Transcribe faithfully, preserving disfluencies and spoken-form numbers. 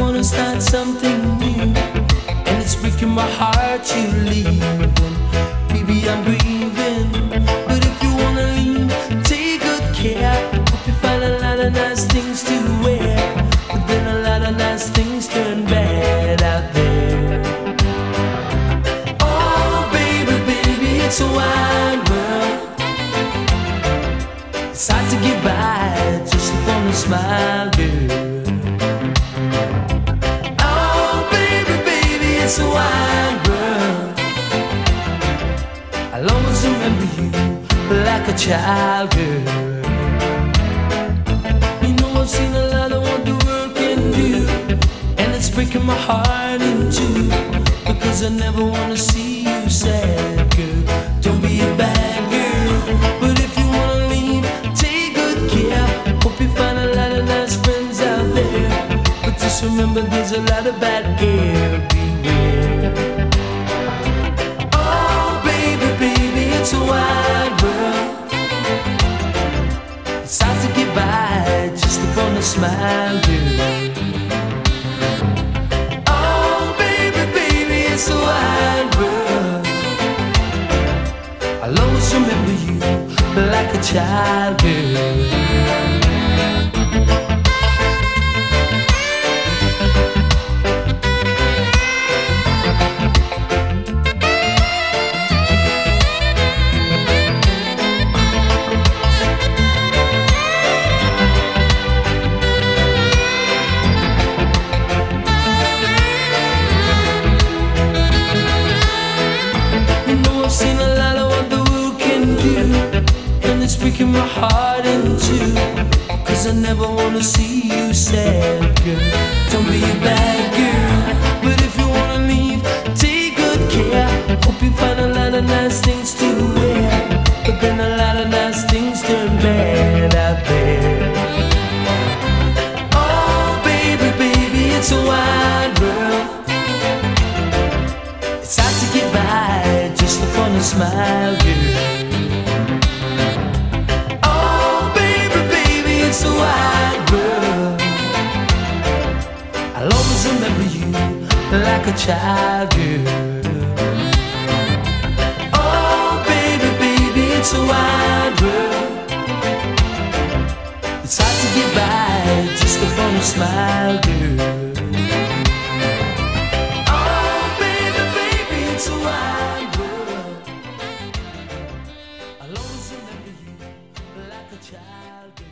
wanna start something new, and it's breaking my heart you leaving. Baby, I'm grieving, but if you wanna leave, take good care. Hope you find a lot of nice things to wear, but then a lot of nice things turn bad out there. Oh baby, baby, it's a wide world. It's hard to get by just upon a smile, girl. Oh baby, baby, it's a wide world. I'll always remember you like a child, girl. You know I've seen a lot of what the world can do, and it's breaking my heart in two, because I never wanna see you sad, girl. Don't be a bad girl, but if you wanna leave, take good care. Hope you find a lot of nice friends out there, but just remember there's a lot of bad air. Beware. Oh baby, baby, it's a wide world. It's hard to get by just upon a smile, girl. Oh baby, baby, it's a wide world. I'll always remember you like a child, girl. Seen a lot of what the world can do, and it's breaking my heart in two, cause I never wanna see you sad, girl. Don't be a bad girl, but if you wanna leave, take good care. Hope you find a lot of nice things to wear, but then a lot of nice things turn bad out there. Oh baby, baby, it's a wide world. It's hard to get by just upon a smile, girl. Oh baby, baby, it's a wide world. I'll always remember you like a child, girl. Oh baby, baby, it's a wide world. It's hard to get by just upon a smile, girl. It's a wide world. I'll always remember you like a child.